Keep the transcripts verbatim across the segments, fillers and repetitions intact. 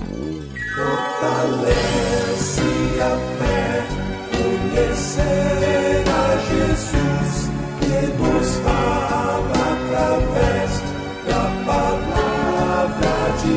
Fortalece a fé, conhecer a Jesus, que nos fala através da palavra de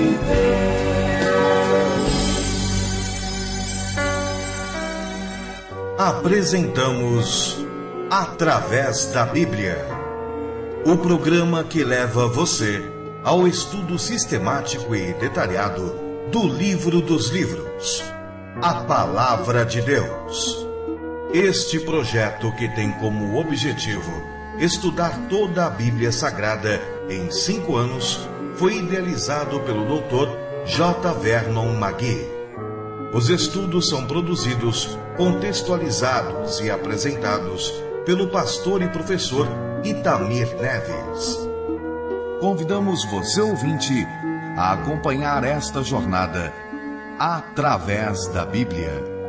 Deus. Apresentamos Através da Bíblia, o programa que leva você ao estudo sistemático e detalhado do livro dos livros, a Palavra de Deus. Este projeto, que tem como objetivo estudar toda a Bíblia Sagrada em cinco anos, foi idealizado pelo doutor J. Vernon McGee. Os estudos são produzidos, contextualizados e apresentados pelo pastor e professor Itamir Neves. Convidamos você, ouvinte, a acompanhar esta jornada através da Bíblia.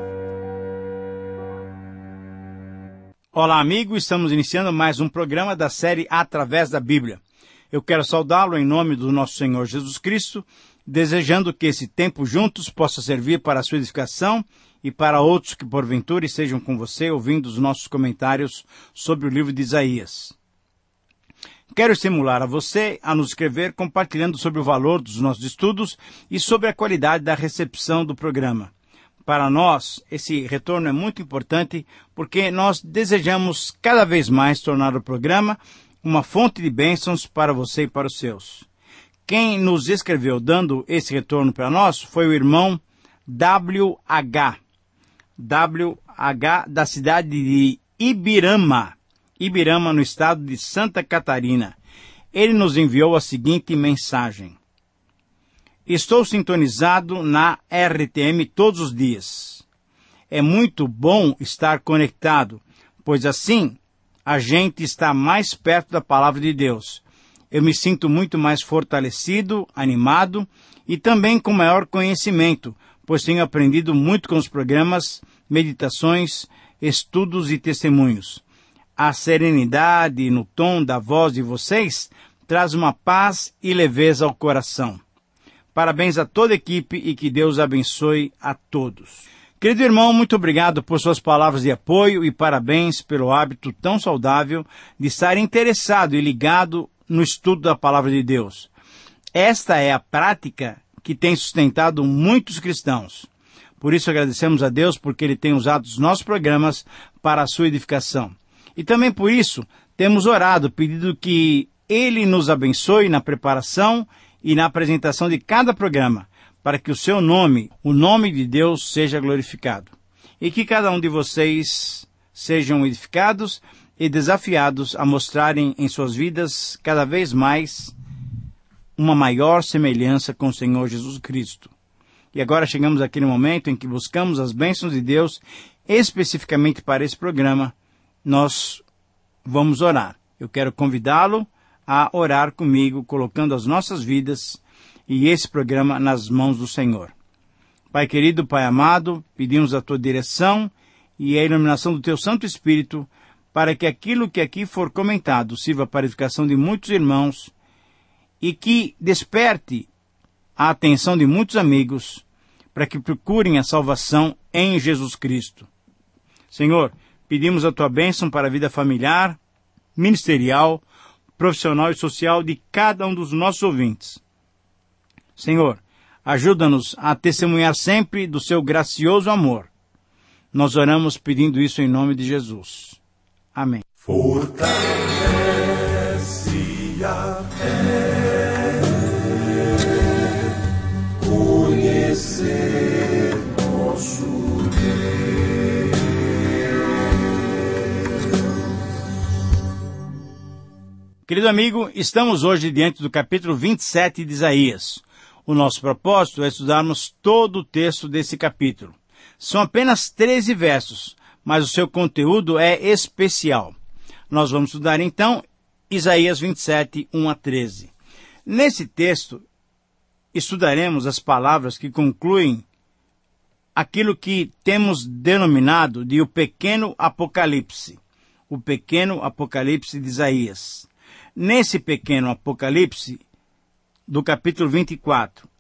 Olá, amigo, estamos iniciando mais um programa da série Através da Bíblia. Eu quero saudá-lo em nome do nosso Senhor Jesus Cristo, desejando que esse tempo juntos possa servir para a sua edificação e para outros que porventura estejam com você ouvindo os nossos comentários sobre o livro de Isaías. Quero estimular a você a nos escrever compartilhando sobre o valor dos nossos estudos e sobre a qualidade da recepção do programa. Para nós, esse retorno é muito importante porque nós desejamos cada vez mais tornar o programa uma fonte de bênçãos para você e para os seus. Quem nos escreveu dando esse retorno para nós foi o irmão W H. W H da cidade de Ibirama. Ibirama, no estado de Santa Catarina. Ele nos enviou a seguinte mensagem: estou sintonizado na R T M todos os dias. É muito bom estar conectado, pois assim a gente está mais perto da palavra de Deus. Eu me sinto muito mais fortalecido, animado e também com maior conhecimento, pois tenho aprendido muito com os programas, meditações, estudos e testemunhos. A serenidade no tom da voz de vocês traz uma paz e leveza ao coração. Parabéns a toda a equipe e que Deus abençoe a todos. Querido irmão, muito obrigado por suas palavras de apoio e parabéns pelo hábito tão saudável de estar interessado e ligado no estudo da Palavra de Deus. Esta é a prática que tem sustentado muitos cristãos. Por isso agradecemos a Deus porque Ele tem usado os nossos programas para a sua edificação. E também por isso temos orado, pedindo que Ele nos abençoe na preparação e na apresentação de cada programa, para que o seu nome, o nome de Deus, seja glorificado. E que cada um de vocês sejam edificados e desafiados a mostrarem em suas vidas cada vez mais uma maior semelhança com o Senhor Jesus Cristo. E agora chegamos àquele momento em que buscamos as bênçãos de Deus, especificamente para esse programa. Nós vamos orar. Eu quero convidá-lo a orar comigo, colocando as nossas vidas e esse programa nas mãos do Senhor. Pai querido, Pai amado, pedimos a tua direção e a iluminação do teu Santo Espírito para que aquilo que aqui for comentado sirva para a edificação de muitos irmãos e que desperte a atenção de muitos amigos para que procurem a salvação em Jesus Cristo. Senhor, pedimos a tua bênção para a vida familiar, ministerial, profissional e social de cada um dos nossos ouvintes. Senhor, ajuda-nos a testemunhar sempre do seu gracioso amor. Nós oramos pedindo isso em nome de Jesus. Amém. Fortalece a fé, conhecer nosso Deus. Querido amigo, estamos hoje diante do capítulo vinte e sete de Isaías. O nosso propósito é estudarmos todo o texto desse capítulo. São apenas treze versos, mas o seu conteúdo é especial. Nós vamos estudar então Isaías vinte e sete, um a treze. Nesse texto, estudaremos as palavras que concluem aquilo que temos denominado de o pequeno Apocalipse. O pequeno Apocalipse de Isaías. Nesse pequeno Apocalipse, do capítulo vinte e quatro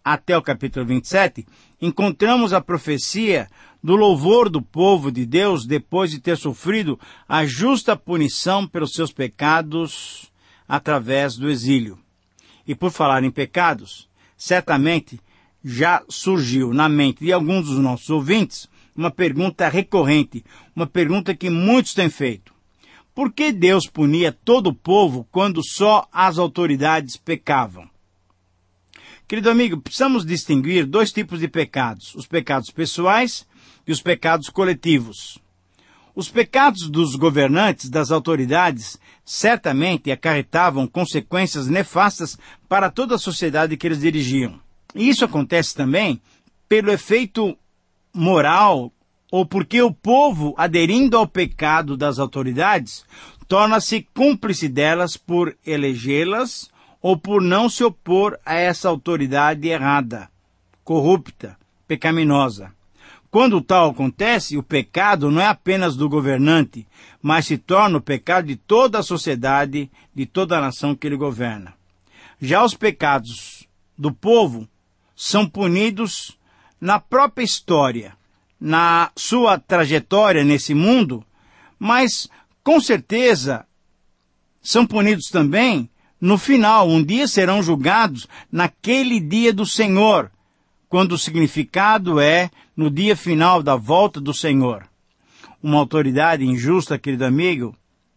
até o capítulo vinte e sete, encontramos a profecia do louvor do povo de Deus depois de ter sofrido a justa punição pelos seus pecados através do exílio. E por falar em pecados, certamente já surgiu na mente de alguns dos nossos ouvintes uma pergunta recorrente, uma pergunta que muitos têm feito. Por que Deus punia todo o povo quando só as autoridades pecavam? Querido amigo, precisamos distinguir dois tipos de pecados, os pecados pessoais e os pecados coletivos. Os pecados dos governantes, das autoridades, certamente acarretavam consequências nefastas para toda a sociedade que eles dirigiam. E isso acontece também pelo efeito moral, ou porque o povo, aderindo ao pecado das autoridades, torna-se cúmplice delas por elegê-las ou por não se opor a essa autoridade errada, corrupta, pecaminosa. Quando tal acontece, o pecado não é apenas do governante, mas se torna o pecado de toda a sociedade, de toda a nação que ele governa. Já os pecados do povo são punidos na própria história, na sua trajetória nesse mundo, mas com certeza são punidos também no final. Um dia serão julgados naquele dia do Senhor, quando o significado é no dia final da volta do Senhor. Uma autoridade injusta, querido amigo,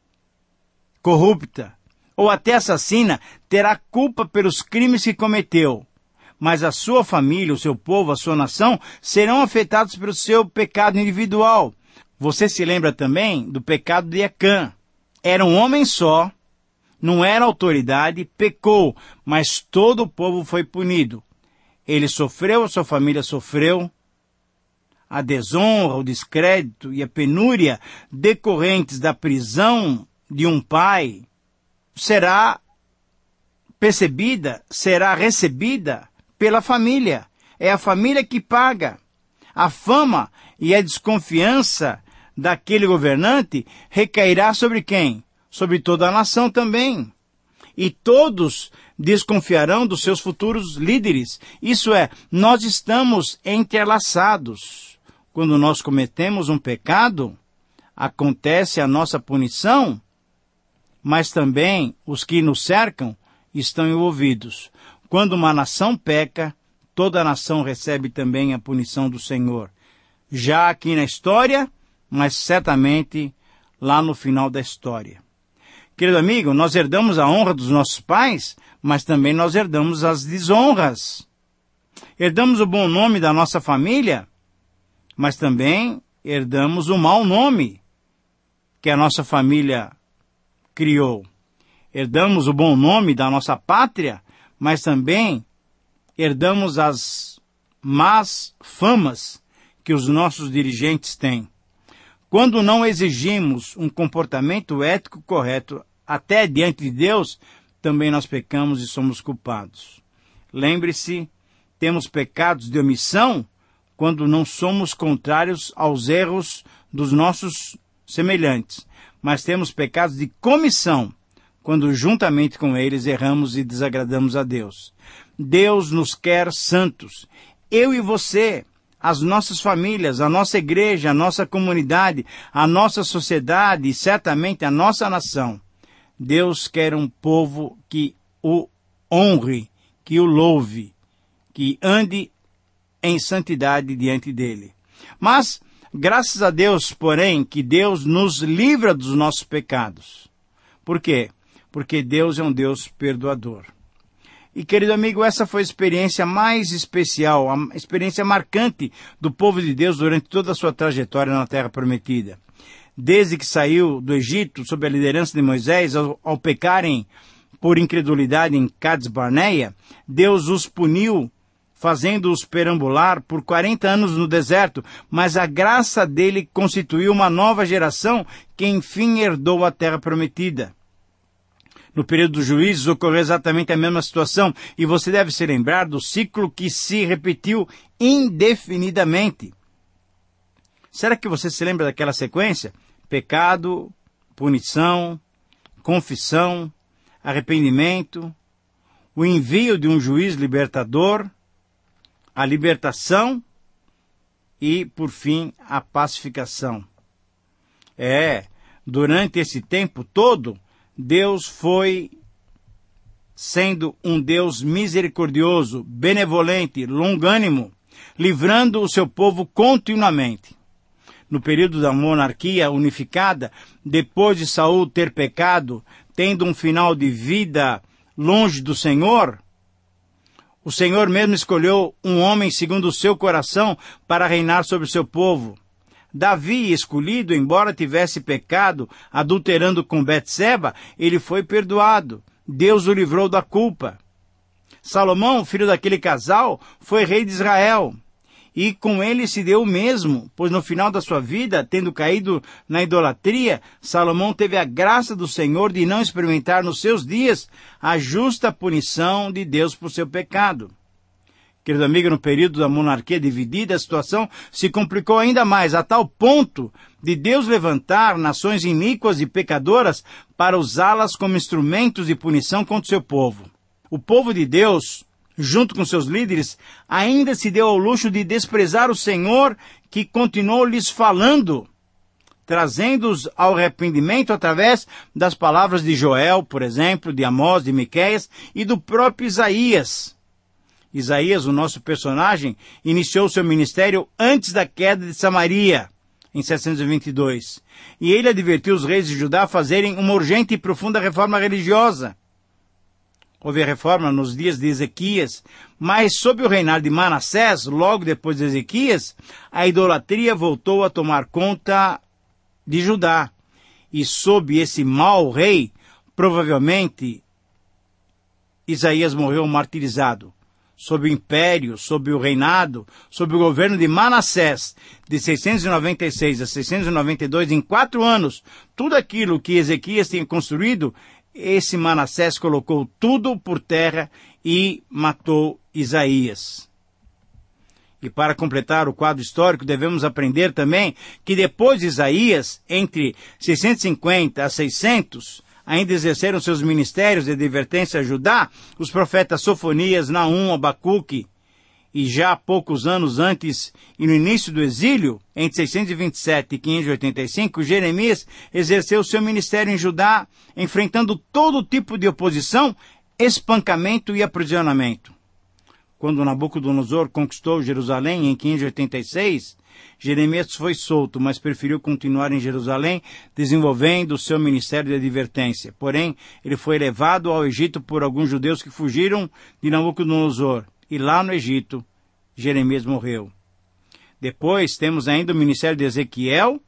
corrupta ou até assassina, terá culpa pelos crimes que cometeu, mas a sua família, o seu povo, a sua nação serão afetados pelo seu pecado individual. Você se lembra também do pecado de Acã. Era um homem só, não era autoridade, pecou, mas todo o povo foi punido. Ele sofreu, a sua família sofreu. A desonra, o descrédito e a penúria decorrentes da prisão de um pai será percebida, será recebida pela família. É a família que paga. A fama e a desconfiança daquele governante recairá sobre quem? Sobre toda a nação também. E todos desconfiarão dos seus futuros líderes. Isso é, nós estamos entrelaçados. Quando nós cometemos um pecado, acontece a nossa punição, mas também os que nos cercam estão envolvidos. Quando uma nação peca, toda a nação recebe também a punição do Senhor. Já aqui na história, mas certamente lá no final da história. Querido amigo, nós herdamos a honra dos nossos pais, mas também nós herdamos as desonras. Herdamos o bom nome da nossa família, mas também herdamos o mau nome que a nossa família criou. Herdamos o bom nome da nossa pátria, mas também herdamos as más famas que os nossos dirigentes têm. Quando não exigimos um comportamento ético correto, até diante de Deus, também nós pecamos e somos culpados. Lembre-se, temos pecados de omissão quando não somos contrários aos erros dos nossos semelhantes, mas temos pecados de comissão quando juntamente com eles erramos e desagradamos a Deus. Deus nos quer santos. Eu e você, as nossas famílias, a nossa igreja, a nossa comunidade, a nossa sociedade e certamente a nossa nação. Deus quer um povo que o honre, que o louve, que ande em santidade diante dele. Mas, graças a Deus, porém, que Deus nos livra dos nossos pecados. Por quê? Porque Deus é um Deus perdoador. E, querido amigo, essa foi a experiência mais especial, a experiência marcante do povo de Deus durante toda a sua trajetória na Terra Prometida. Desde que saiu do Egito, sob a liderança de Moisés, ao, ao pecarem por incredulidade em Cades Barneia, Deus os puniu, fazendo-os perambular por quarenta anos no deserto, mas a graça dele constituiu uma nova geração que enfim herdou a Terra Prometida. No período dos juízes ocorreu exatamente a mesma situação, e você deve se lembrar do ciclo que se repetiu indefinidamente. Será que você se lembra daquela sequência? Pecado, punição, confissão, arrependimento, o envio de um juiz libertador, a libertação e, por fim, a pacificação. É, durante esse tempo todo, Deus foi sendo um Deus misericordioso, benevolente, longânimo, livrando o seu povo continuamente. No período da monarquia unificada, depois de Saul ter pecado, tendo um final de vida longe do Senhor, o Senhor mesmo escolheu um homem segundo o seu coração para reinar sobre o seu povo. Davi, escolhido, embora tivesse pecado, adulterando com Betseba, ele foi perdoado. Deus o livrou da culpa. Salomão, filho daquele casal, foi rei de Israel. E com ele se deu o mesmo, pois no final da sua vida, tendo caído na idolatria, Salomão teve a graça do Senhor de não experimentar nos seus dias a justa punição de Deus por seu pecado. Querido amigo, no período da monarquia dividida, a situação se complicou ainda mais, a tal ponto de Deus levantar nações iníquas e pecadoras para usá-las como instrumentos de punição contra o seu povo. O povo de Deus, junto com seus líderes, ainda se deu ao luxo de desprezar o Senhor, que continuou lhes falando, trazendo-os ao arrependimento através das palavras de Joel, por exemplo, de Amós, de Miqueias e do próprio Isaías. Isaías, o nosso personagem, iniciou seu ministério antes da queda de Samaria, em setecentos e vinte e dois. E ele advertiu os reis de Judá a fazerem uma urgente e profunda reforma religiosa. Houve a reforma nos dias de Ezequias, mas sob o reinado de Manassés, logo depois de Ezequias, a idolatria voltou a tomar conta de Judá. E sob esse mau rei, provavelmente, Isaías morreu martirizado. Sob o império, sob o reinado, sob o governo de Manassés, de seiscentos e noventa e seis a seiscentos e noventa e dois, em quatro anos, tudo aquilo que Ezequias tinha construído, esse Manassés colocou tudo por terra e matou Isaías. E para completar o quadro histórico, devemos aprender também que depois de Isaías, entre seiscentos e cinquenta a seiscentos, ainda exerceram seus ministérios de advertência a Judá, os profetas Sofonias, Naum, Abacuque, e já poucos anos antes e no início do exílio, entre seiscentos e vinte e sete e quinhentos e oitenta e cinco, Jeremias exerceu seu ministério em Judá, enfrentando todo tipo de oposição, espancamento e aprisionamento. Quando Nabucodonosor conquistou Jerusalém em quinhentos e oitenta e seis, Jeremias foi solto, mas preferiu continuar em Jerusalém, desenvolvendo o seu ministério de advertência. Porém, ele foi levado ao Egito por alguns judeus que fugiram de Nabucodonosor. E lá no Egito, Jeremias morreu. Depois, temos ainda o ministério de Ezequiel,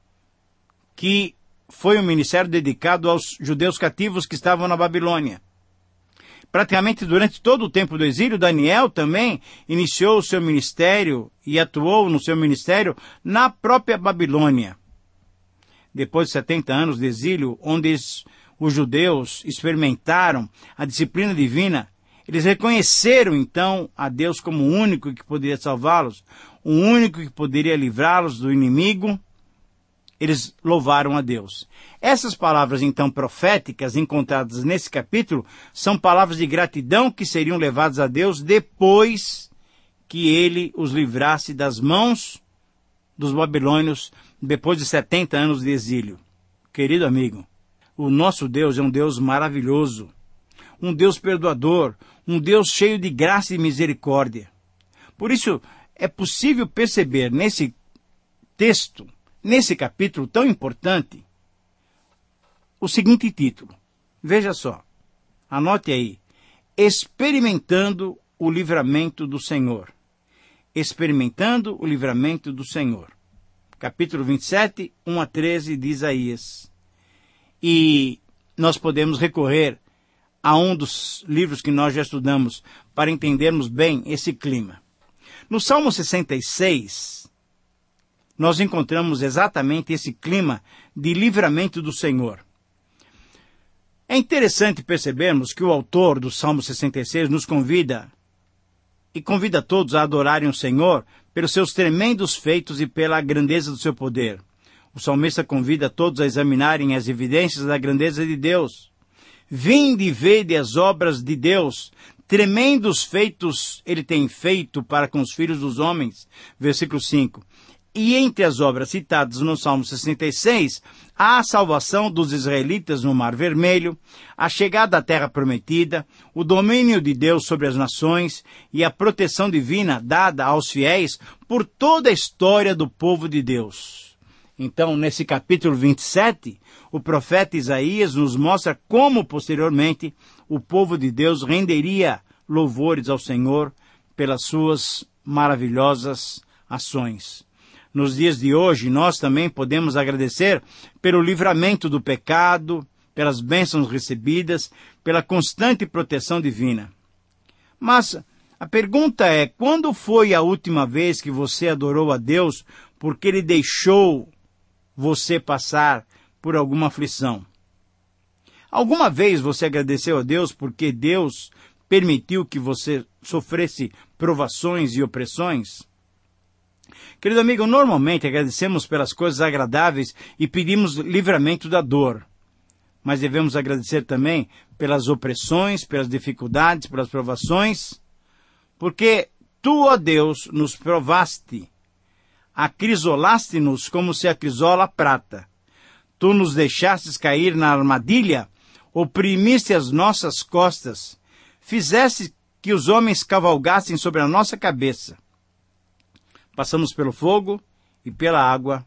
que foi um ministério dedicado aos judeus cativos que estavam na Babilônia. Praticamente durante todo o tempo do exílio, Daniel também iniciou o seu ministério e atuou no seu ministério na própria Babilônia. Depois de setenta anos de exílio, onde os judeus experimentaram a disciplina divina, eles reconheceram então a Deus como o único que poderia salvá-los, o único que poderia livrá-los do inimigo. Eles louvaram a Deus. Essas palavras, então, proféticas encontradas nesse capítulo, são palavras de gratidão que seriam levadas a Deus depois que ele os livrasse das mãos dos babilônios, depois de setenta anos de exílio. Querido amigo, o nosso Deus é um Deus maravilhoso, um Deus perdoador, um Deus cheio de graça e misericórdia. Por isso, é possível perceber nesse texto, nesse capítulo tão importante, o seguinte título. Veja só, anote aí. Experimentando o livramento do Senhor. Experimentando o livramento do Senhor. Capítulo vinte e sete, um a treze de Isaías. E nós podemos recorrer a um dos livros que nós já estudamos para entendermos bem esse clima. No Salmo sessenta e seis, nós encontramos exatamente esse clima de livramento do Senhor. É interessante percebermos que o autor do Salmo sessenta e seis nos convida e convida todos a adorarem o Senhor pelos seus tremendos feitos e pela grandeza do seu poder. O salmista convida todos a examinarem as evidências da grandeza de Deus. Vinde e vede as obras de Deus, Tremendos feitos ele tem feito para com os filhos dos homens. Versículo cinco. E entre as obras citadas no Salmo sessenta e seis, há a salvação dos israelitas no Mar Vermelho, a chegada à Terra Prometida, o domínio de Deus sobre as nações e a proteção divina dada aos fiéis por toda a história do povo de Deus. Então, nesse capítulo vinte e sete, o profeta Isaías nos mostra como, posteriormente, o povo de Deus renderia louvores ao Senhor pelas suas maravilhosas ações. Nos dias de hoje, nós também podemos agradecer pelo livramento do pecado, pelas bênçãos recebidas, pela constante proteção divina. Mas a pergunta é, quando foi a última vez que você adorou a Deus porque Ele deixou você passar por alguma aflição? Alguma vez você agradeceu a Deus porque Deus permitiu que você sofresse provações e opressões? Querido amigo, normalmente agradecemos pelas coisas agradáveis e pedimos livramento da dor. Mas devemos agradecer também pelas opressões, pelas dificuldades, pelas provações, porque tu, ó Deus, nos provaste, acrisolaste-nos como se acrisola a prata. Tu nos deixastes cair na armadilha, oprimiste as nossas costas, fizeste que os homens cavalgassem sobre a nossa cabeça. Passamos pelo fogo e pela água.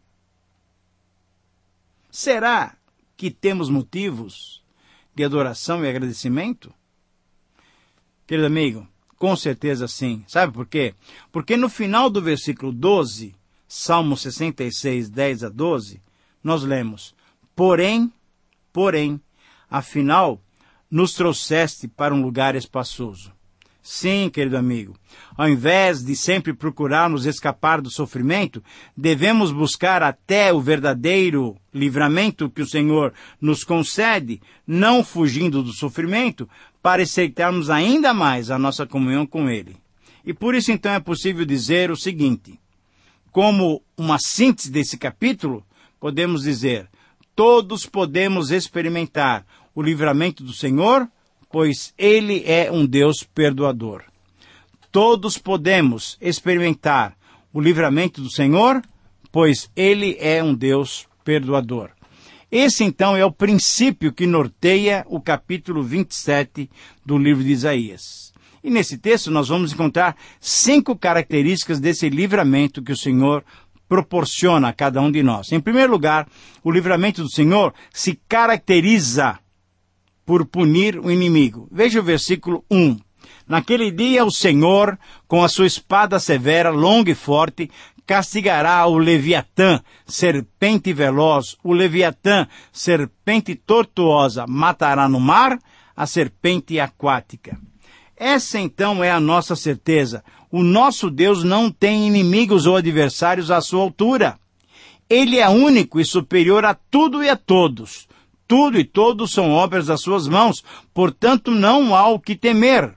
Será que temos motivos de adoração e agradecimento? Querido amigo, com certeza sim. Sabe por quê? Porque no final do versículo doze, Salmo sessenta e seis, dez a doze, nós lemos: Porém, porém, afinal, nos trouxeste para um lugar espaçoso. Sim, querido amigo, ao invés de sempre procurarmos escapar do sofrimento, devemos buscar até o verdadeiro livramento que o Senhor nos concede, não fugindo do sofrimento, para aceitarmos ainda mais a nossa comunhão com Ele. E por isso então é possível dizer o seguinte, como uma síntese desse capítulo, podemos dizer, todos podemos experimentar o livramento do Senhor, pois Ele é um Deus perdoador. Todos podemos experimentar o livramento do Senhor, pois Ele é um Deus perdoador. Esse, então, é o princípio que norteia o capítulo vinte e sete do livro de Isaías. E nesse texto nós vamos encontrar cinco características desse livramento que o Senhor proporciona a cada um de nós. Em primeiro lugar, o livramento do Senhor se caracteriza por punir o inimigo. Veja o versículo um. Naquele dia o Senhor, com a sua espada severa, longa e forte, castigará o Leviatã, serpente veloz, o Leviatã, serpente tortuosa, matará no mar a serpente aquática. Essa então é a nossa certeza. O nosso Deus não tem inimigos ou adversários à sua altura. Ele é único e superior a tudo e a todos. Tudo e todos são obras das suas mãos, portanto não há o que temer.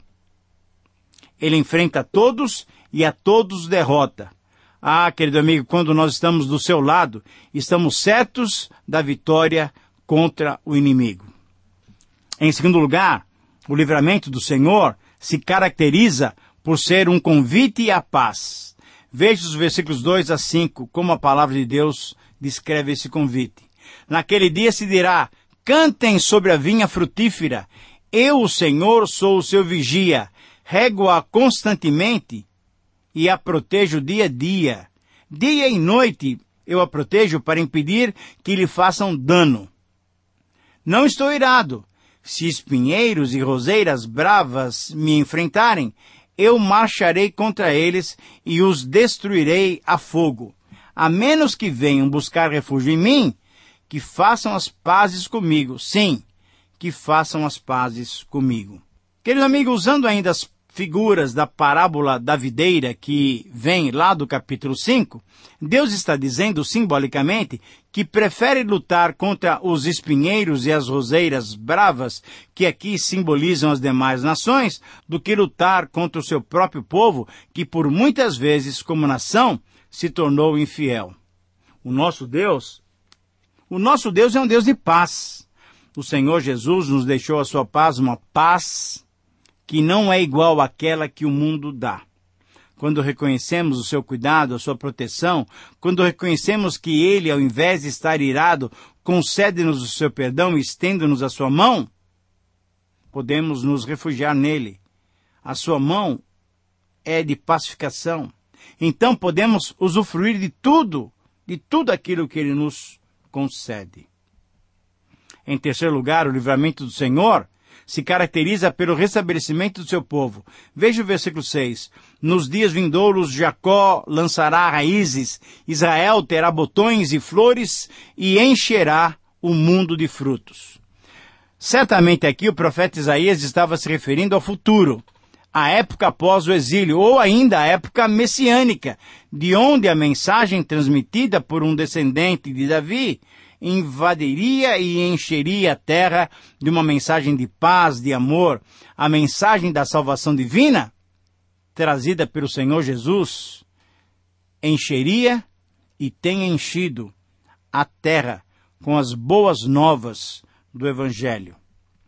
Ele enfrenta todos e a todos derrota. Ah, querido amigo, quando nós estamos do seu lado, estamos certos da vitória contra o inimigo. Em segundo lugar, o livramento do Senhor se caracteriza por ser um convite à paz. Veja os versículos dois a cinco, como a palavra de Deus descreve esse convite. Naquele dia se dirá, cantem sobre a vinha frutífera, eu, o Senhor, sou o seu vigia, rego-a constantemente e a protejo dia a dia. Dia e noite eu a protejo para impedir que lhe façam dano. Não estou irado. Se espinheiros e roseiras bravas me enfrentarem, eu marcharei contra eles e os destruirei a fogo. A menos que venham buscar refúgio em mim, que façam as pazes comigo. Sim, que façam as pazes comigo. Querido amigo, usando ainda as figuras da parábola da videira que vem lá do capítulo cinco, Deus está dizendo simbolicamente que prefere lutar contra os espinheiros e as roseiras bravas, que aqui simbolizam as demais nações, do que lutar contra o seu próprio povo, que por muitas vezes, como nação, se tornou infiel. O nosso Deus, o nosso Deus é um Deus de paz. O Senhor Jesus nos deixou a sua paz, uma paz que não é igual àquela que o mundo dá. Quando reconhecemos o seu cuidado, a sua proteção, quando reconhecemos que Ele, ao invés de estar irado, concede-nos o seu perdão e estende-nos a sua mão, podemos nos refugiar nele. A sua mão é de pacificação. Então podemos usufruir de tudo, de tudo aquilo que Ele nos concede. Em terceiro lugar, o livramento do Senhor se caracteriza pelo restabelecimento do seu povo. Veja o versículo seis. Nos dias vindouros, Jacó lançará raízes, Israel terá botões e flores e encherá o mundo de frutos. Certamente aqui o profeta Isaías estava se referindo ao futuro, à época após o exílio, ou ainda à época messiânica, de onde a mensagem transmitida por um descendente de Davi invadiria e encheria a terra de uma mensagem de paz, de amor, a mensagem da salvação divina, trazida pelo Senhor Jesus, encheria e tem enchido a terra com as boas novas do Evangelho.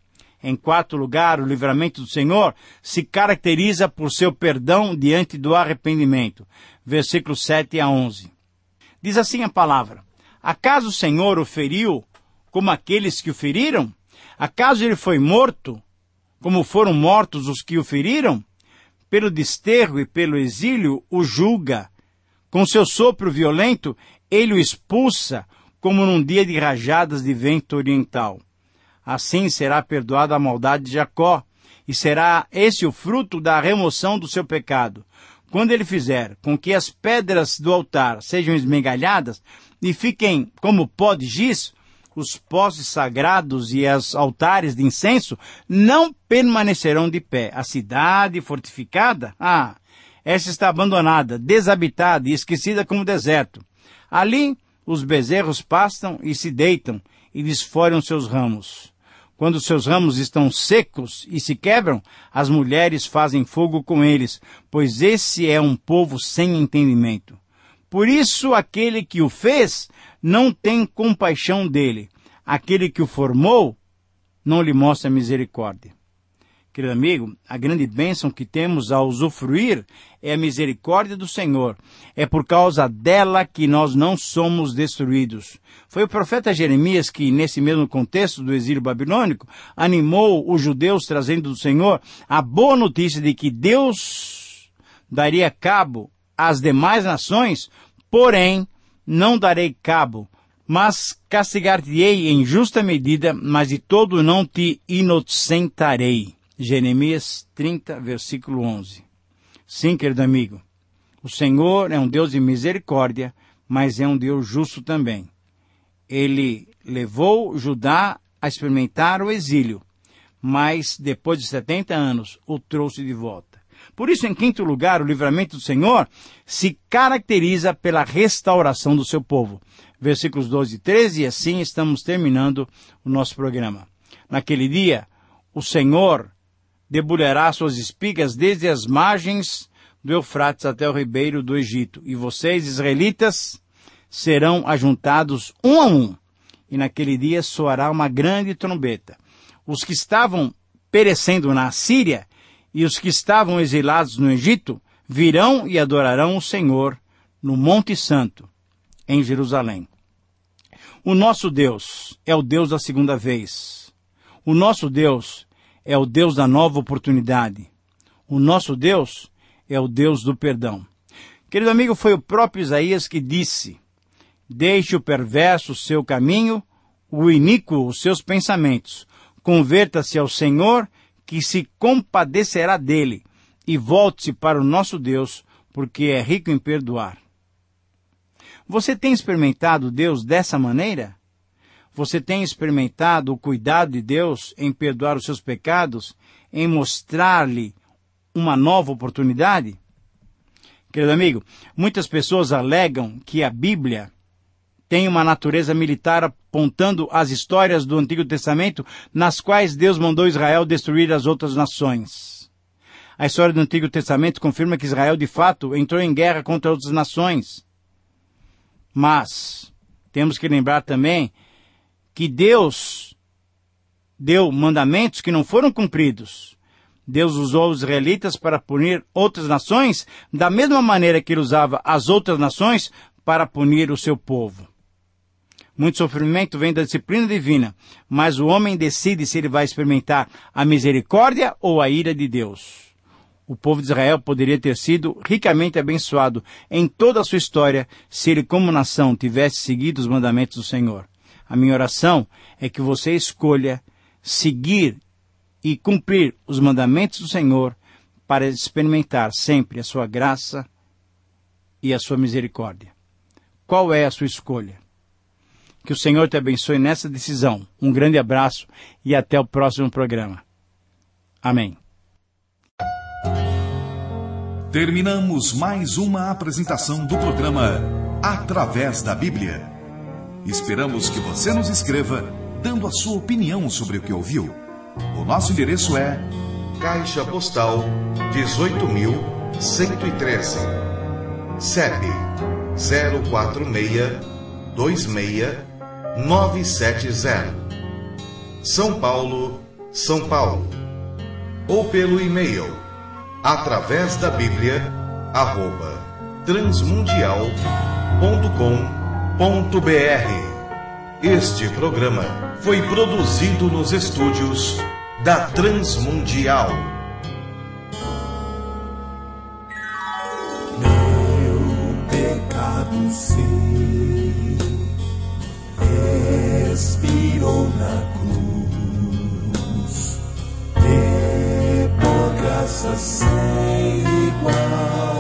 Em quarto lugar, o livramento do Senhor se caracteriza por seu perdão diante do arrependimento. Versículos sete a onze. Diz assim a palavra: acaso o Senhor o feriu como aqueles que o feriram? Acaso ele foi morto como foram mortos os que o feriram? Pelo desterro e pelo exílio o julga. Com seu sopro violento ele o expulsa como num dia de rajadas de vento oriental. Assim será perdoada a maldade de Jacó, e será esse o fruto da remoção do seu pecado. Quando ele fizer com que as pedras do altar sejam esmegalhadas e fiquem como pó de giz, os postes sagrados e os altares de incenso não permanecerão de pé. A cidade fortificada, ah, essa está abandonada, desabitada e esquecida como deserto. Ali os bezerros pastam e se deitam e desfolham seus ramos. Quando seus ramos estão secos e se quebram, as mulheres fazem fogo com eles, pois esse é um povo sem entendimento. Por isso aquele que o fez não tem compaixão dele. Aquele que o formou não lhe mostra misericórdia. Querido amigo, a grande bênção que temos ao usufruir é a misericórdia do Senhor. É por causa dela que nós não somos destruídos. Foi o profeta Jeremias que, nesse mesmo contexto do exílio babilônico, animou os judeus trazendo do Senhor a boa notícia de que Deus daria cabo às demais nações, porém não darei cabo, mas castigar-te-ei em justa medida, mas de todo não te inocentarei. Jeremias trinta, versículo onze. Sim, querido amigo, o Senhor é um Deus de misericórdia, mas é um Deus justo também. Ele levou Judá a experimentar o exílio, mas depois de setenta anos o trouxe de volta. Por isso, em quinto lugar, o livramento do Senhor se caracteriza pela restauração do seu povo. Versículos doze e treze, e assim estamos terminando o nosso programa. Naquele dia, o Senhor debulhará suas espigas desde as margens do Eufrates até o ribeiro do Egito. E vocês, israelitas, serão ajuntados um a um. E naquele dia soará uma grande trombeta. Os que estavam perecendo na Síria e os que estavam exilados no Egito virão e adorarão o Senhor no Monte Santo, em Jerusalém. O nosso Deus é o Deus da segunda vez. O nosso Deus é o Deus da nova oportunidade. O nosso Deus é o Deus do perdão. Querido amigo, foi o próprio Isaías que disse: deixe o perverso o seu caminho, o iníquo os seus pensamentos. Converta-se ao Senhor, que se compadecerá dele, e volte-se para o nosso Deus, porque é rico em perdoar. Você tem experimentado Deus dessa maneira? Você tem experimentado o cuidado de Deus em perdoar os seus pecados, em mostrar-lhe uma nova oportunidade? Querido amigo, muitas pessoas alegam que a Bíblia tem uma natureza militar apontando as histórias do Antigo Testamento nas quais Deus mandou Israel destruir as outras nações. A história do Antigo Testamento confirma que Israel, de fato, entrou em guerra contra outras nações. Mas temos que lembrar também que Deus deu mandamentos que não foram cumpridos. Deus usou os israelitas para punir outras nações, da mesma maneira que ele usava as outras nações para punir o seu povo. Muito sofrimento vem da disciplina divina, mas o homem decide se ele vai experimentar a misericórdia ou a ira de Deus. O povo de Israel poderia ter sido ricamente abençoado em toda a sua história se ele, como nação, tivesse seguido os mandamentos do Senhor. A minha oração é que você escolha seguir e cumprir os mandamentos do Senhor para experimentar sempre a sua graça e a sua misericórdia. Qual é a sua escolha? Que o Senhor te abençoe nessa decisão. Um grande abraço e até o próximo programa. Amém. Terminamos mais uma apresentação do programa Através da Bíblia. Esperamos que você nos escreva dando a sua opinião sobre o que ouviu. O nosso endereço é Caixa Postal dezoito mil cento e treze, C E P zero quatro seis dois seis nove sete zero, São Paulo, São Paulo. Ou pelo e-mail através da Bíblia arroba transmundial ponto com ponto br. Este programa foi produzido nos estúdios da Transmundial. Meu pecado sim expirou na cruz, e por graça sem igual